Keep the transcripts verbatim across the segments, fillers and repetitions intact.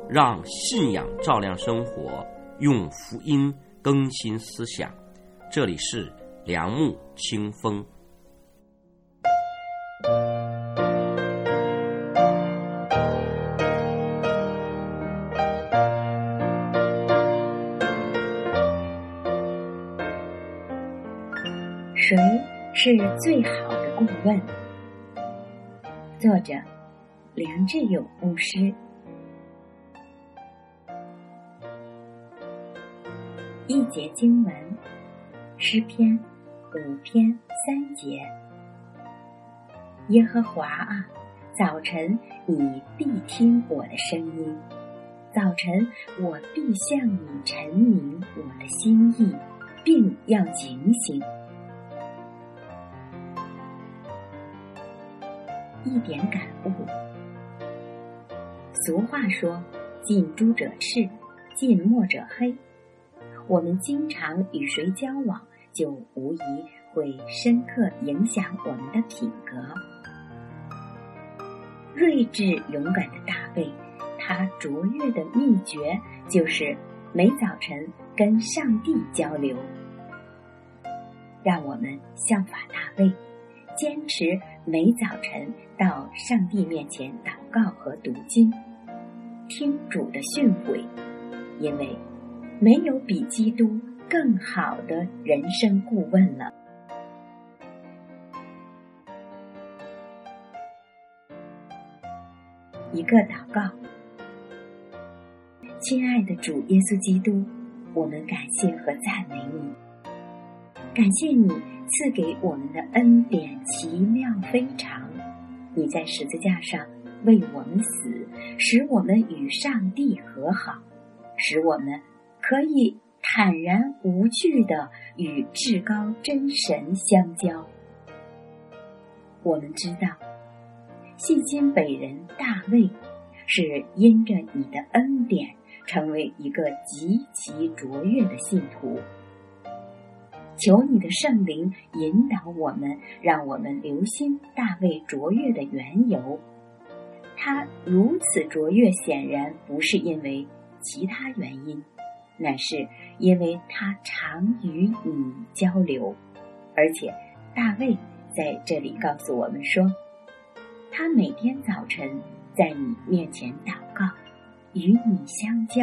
让信仰照亮生活，用福音更新思想。这里是良木清风。 谁是最好的顾问？作者梁志勇牧师。一节经文，诗篇五篇三节。耶和华啊，早晨你必听我的声音，早晨我必向你陈明我的心意，并要警醒。一点感悟。俗话说，近朱者赤，近墨者黑。我们经常与谁交往，就无疑会深刻影响我们的品格。睿智勇敢的大卫，他卓越的秘诀就是每早晨跟上帝交流。让我们效法大卫，坚持每早晨到上帝面前祷告和读经，听主的训诲，因为没有比基督更好的人生顾问了。一个祷告。亲爱的主耶稣基督，我们感谢和赞美你，感谢你赐给我们的恩典奇妙非常。你在十字架上为我们死，使我们与上帝和好，使我们可以坦然无惧地与至高真神相交。我们知道，细金北人大卫是因着你的恩典成为一个极其卓越的信徒。求你的圣灵引导我们，让我们留心大卫卓越的缘由。他如此卓越，显然不是因为其他原因，乃是因为他常与你交流。而且大卫在这里告诉我们说，他每天早晨在你面前祷告，与你相交。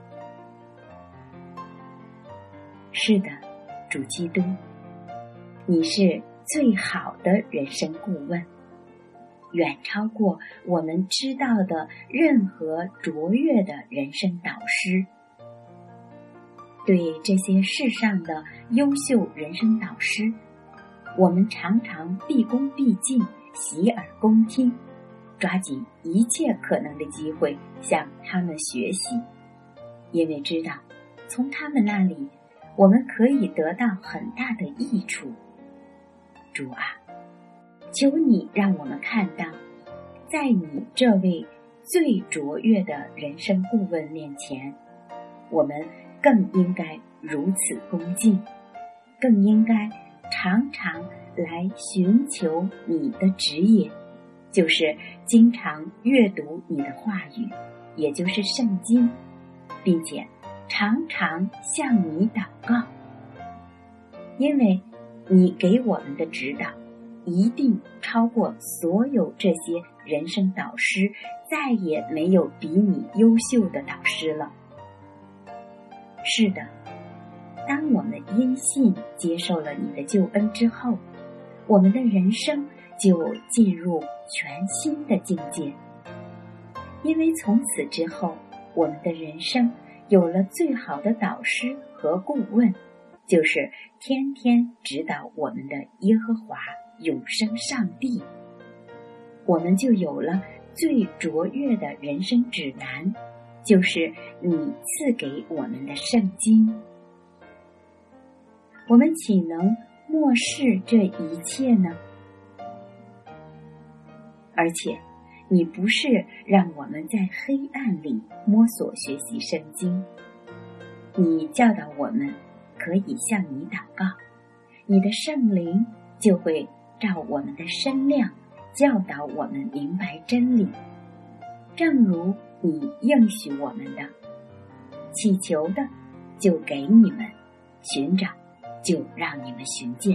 是的，主基督，你是最好的人生顾问，远超过我们知道的任何卓越的人生导师。对这些世上的优秀人生导师，我们常常毕恭毕敬，洗耳恭听，抓紧一切可能的机会向他们学习，因为知道从他们那里我们可以得到很大的益处。主啊，求你让我们看到，在你这位最卓越的人生顾问面前，我们更应该如此恭敬，更应该常常来寻求你的指引，就是经常阅读你的话语，也就是圣经，并且常常向你祷告。因为你给我们的指导一定超过所有这些人生导师，再也没有比你优秀的导师了。是的，当我们因信接受了你的救恩之后，我们的人生就进入全新的境界。因为从此之后，我们的人生有了最好的导师和顾问，就是天天指导我们的耶和华永生上帝。我们就有了最卓越的人生指南，就是你赐给我们的圣经。我们岂能漠视这一切呢？而且你不是让我们在黑暗里摸索学习圣经，你教导我们可以向你祷告，你的圣灵就会照我们的身量教导我们明白真理。 正如你应许我们的，祈求的就给你们，寻找就让你们寻见。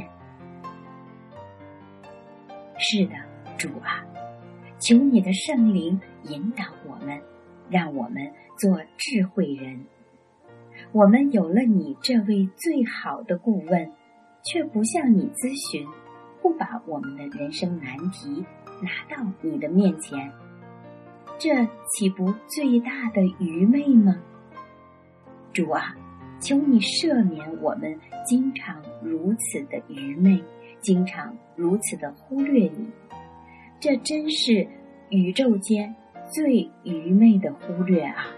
是的，主啊，求你的圣灵引导我们，让我们做智慧人。我们有了你这位最好的顾问，却不向你咨询，不把我们的人生难题拿到你的面前，这岂不最大的愚昧吗？主啊，求你赦免我们经常如此的愚昧，经常如此的忽略你，这真是宇宙间最愚昧的忽略啊！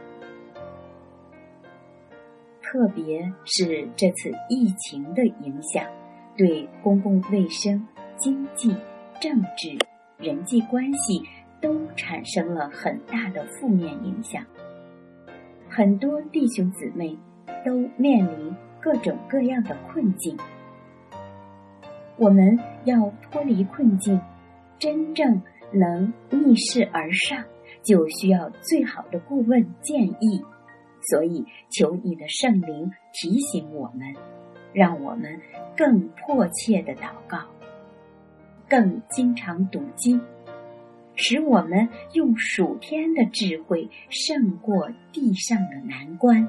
特别是这次疫情的影响，对公共卫生、经济、政治、人际关系都产生了很大的负面影响。很多弟兄姊妹都面临各种各样的困境。我们要脱离困境，真正能逆势而上，就需要最好的顾问建议。所以求你的圣灵提醒我们，让我们更迫切地祷告，更经常读经，使我们用属天的智慧胜过地上的难关。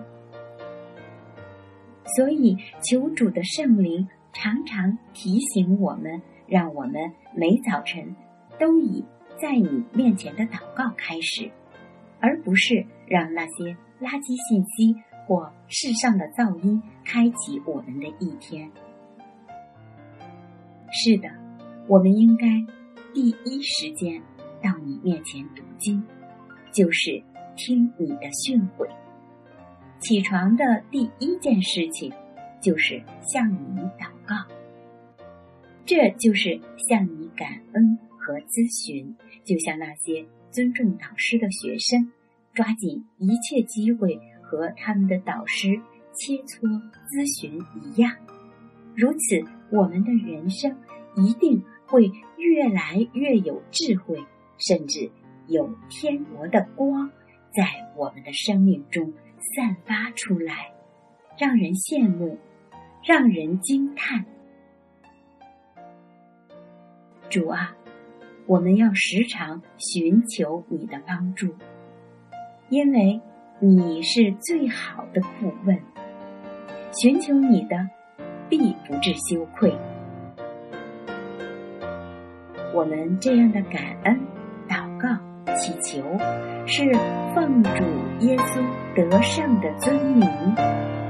所以求主的圣灵常常提醒我们，让我们每早晨都以在你面前的祷告开始，而不是让那些垃圾信息或世上的噪音开启我们的一天。是的，我们应该第一时间到你面前读经，就是听你的训诲。起床的第一件事情就是向你祷告，这就是向你感恩和咨询，就像那些尊重导师的学生抓紧一切机会和他们的导师切磋咨询一样。如此，我们的人生一定会越来越有智慧，甚至有天国的光在我们的生命中散发出来，让人羡慕，让人惊叹。主啊，我们要时常寻求你的帮助，因为你是最好的顾问，寻求你的必不致羞愧。我们这样的感恩、祷告、祈求，是奉主耶稣得胜的尊名。